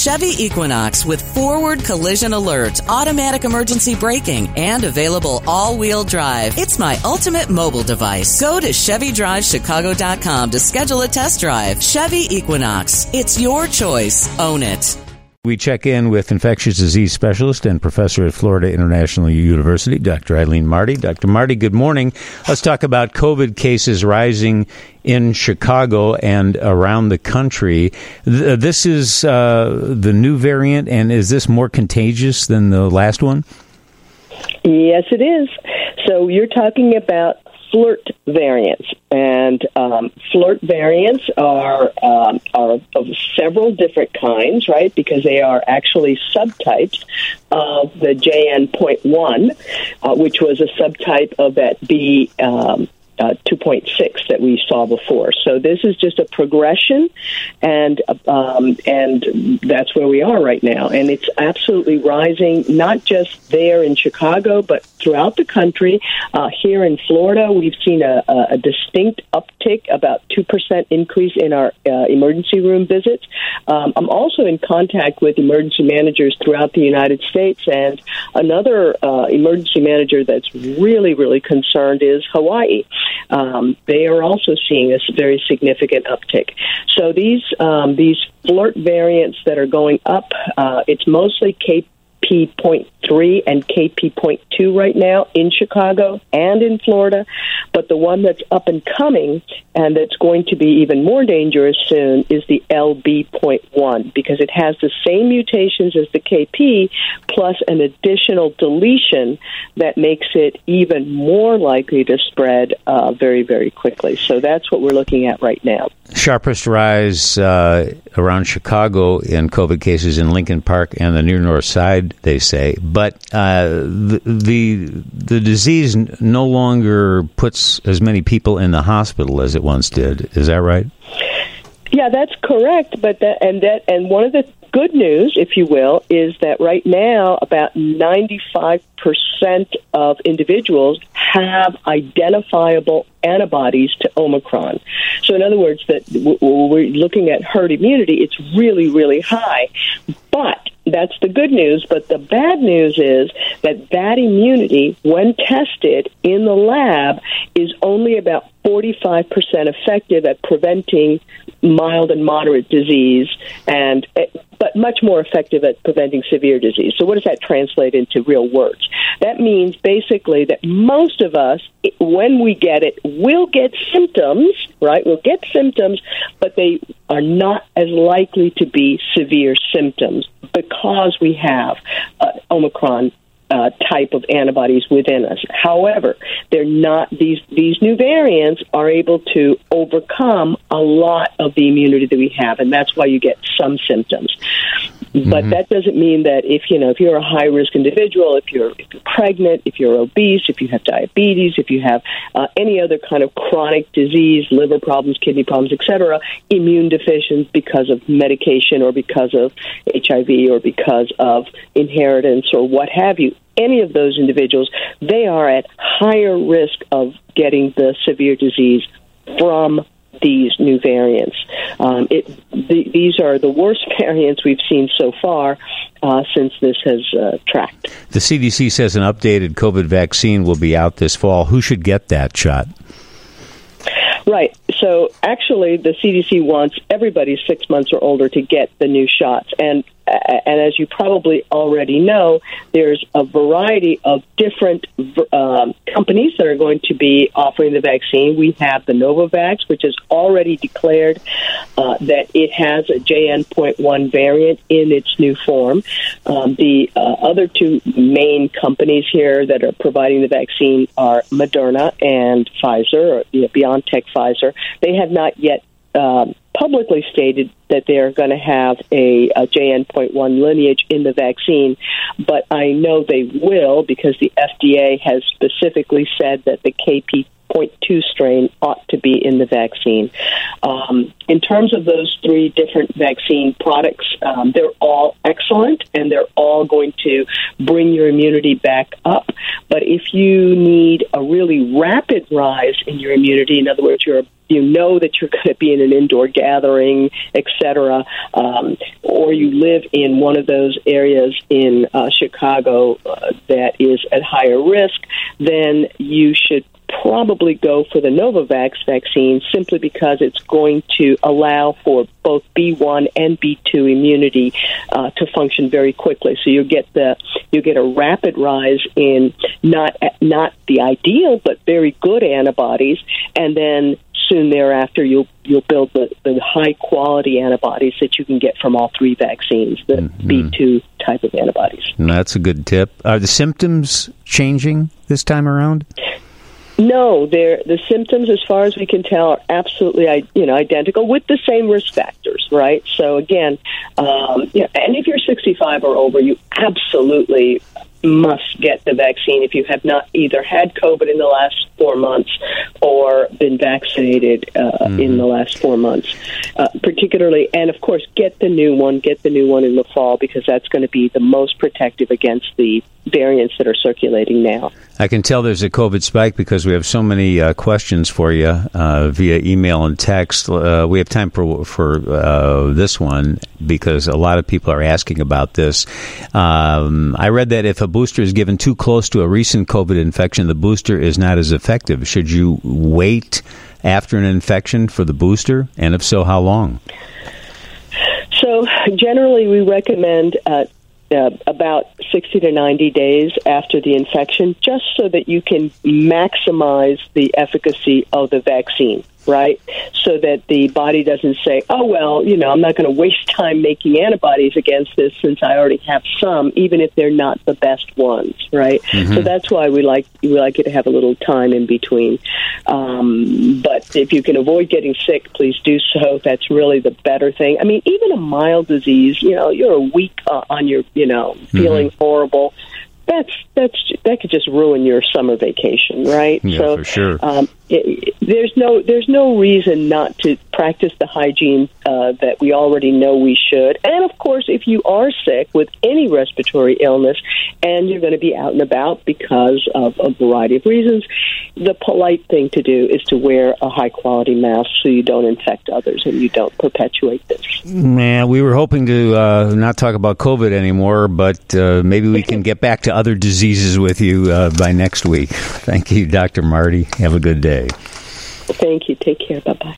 Chevy Equinox with forward collision alert, automatic emergency braking, and available all-wheel drive. It's my ultimate mobile device. Go to ChevyDriveChicago.com to schedule a test drive. Chevy Equinox. It's your choice. Own it. We check in with infectious disease specialist and professor at Florida International University, Dr. Eileen Marty. Dr. Marty, good morning. Let's talk about COVID cases rising in Chicago and around the country. This is the new variant, and is this more contagious than the last one? Yes, it is. So you're talking about FLIRT variants, and FLIRT variants are of several different kinds, right? Because they are actually subtypes of the JN.1, which was a subtype of that B2.6 that we saw before. So this is just a progression, and that's where we are right now. And it's absolutely rising, not just there in Chicago, but throughout the country. Here in Florida, we've seen a distinct uptick, about 2% increase in our emergency room visits. I'm also in contact with emergency managers throughout the United States, and another emergency manager that's really, really concerned is Hawaii. They are also seeing a very significant uptick. So these FLIRT variants that are going up, it's mostly KP.3 and KP.2 right now in Chicago and in Florida. But the one that's up and coming and that's going to be even more dangerous soon is the LB.1, because it has the same mutations as the KP plus an additional deletion that makes it even more likely to spread very, very quickly. So that's what we're looking at right now. Sharpest rise around Chicago in COVID cases in Lincoln Park and the near north side, they say. But the disease no longer puts as many people in the hospital as it once did. Is that right? Yeah, that's correct. But one of the good news, if you will, is that right now about 95% of individuals have identifiable antibodies to Omicron. So in other words, that we're looking at herd immunity, it's really, really high. But that's the good news. But the bad news is that immunity, when tested in the lab, is only about 45% effective at preventing mild and moderate disease, but much more effective at preventing severe disease. So what does that translate into real words? That means basically that most of us, when we get it, will get symptoms, right? We'll get symptoms, but they are not as likely to be severe symptoms because we have Omicron type of antibodies within us. However, they're not; these new variants are able to overcome a lot of the immunity that we have, and that's why you get some symptoms. But that doesn't mean that if you're a high risk individual, if you're pregnant, if you're obese, if you have diabetes, if you have any other kind of chronic disease, liver problems, kidney problems, etc., immune deficient because of medication or because of HIV or because of inheritance or what have you, any of those individuals, they are at higher risk of getting the severe disease from these new variants. These are the worst variants we've seen so far since this has tracked. The CDC says an updated COVID vaccine will be out this fall. Who should get that shot? Right. So actually, the CDC wants everybody 6 months or older to get the new shots. And as you probably already know, there's a variety of different companies that are going to be offering the vaccine. We have the Novavax, which has already declared that it has a JN.1 variant in its new form. The other two main companies here that are providing the vaccine are Moderna and Pfizer, or BioNTech Pfizer. They have not yet publicly stated that they're going to have a JN.1 lineage in the vaccine, but I know they will because the FDA has specifically said that the KP.2 strain ought to be in the vaccine. In terms of those three different vaccine products, they're all excellent. excellent, and they're all going to bring your immunity back up. But if you need a really rapid rise in your immunity, in other words, you know that you're going to be in an indoor gathering, etc., or you live in one of those areas in Chicago that is at higher risk, then you should probably go for the Novavax vaccine simply because it's going to allow for both B1 and B2 immunity to function very quickly. So you get a rapid rise in not the ideal but very good antibodies, and then soon thereafter you'll build the high quality antibodies that you can get from all three vaccines, the B2 type of antibodies. That's a good tip. Are the symptoms changing this time around? No, the symptoms, as far as we can tell, are absolutely identical with the same risk factors, right? So again, and if you're 65 or over, you absolutely must get the vaccine if you have not either had COVID in the last 4 months or been vaccinated in the last 4 months, particularly. And of course, get the new one in the fall, because that's going to be the most protective against the variants that are circulating now. I can tell there's a COVID spike because we have so many questions for you via email and text. We have time for this one because a lot of people are asking about this. I read that if a booster is given too close to a recent COVID infection, the booster is not as effective. Should you wait after an infection for the booster? And if so, how long? So generally we recommend about 60 to 90 days after the infection, just so that you can maximize the efficacy of the vaccine, right? So that the body doesn't say, oh, well, I'm not going to waste time making antibodies against this since I already have some, even if they're not the best ones, right? Mm-hmm. So that's why we like it to have a little time in between. But if you can avoid getting sick, please do so. That's really the better thing. I mean, even a mild disease, you're a week on your, feeling horrible. That could just ruin your summer vacation, right? Yeah, so, for sure. There's no reason not to practice the hygiene that we already know we should. And of course, if you are sick with any respiratory illness and you're going to be out and about because of a variety of reasons, the polite thing to do is to wear a high quality mask so you don't infect others and you don't perpetuate this. Man, we were hoping to not talk about COVID anymore, but maybe we can get back to other diseases with you by next week. Thank you, Dr. Marty. Have a good day. Thank you. Take care. Bye-bye.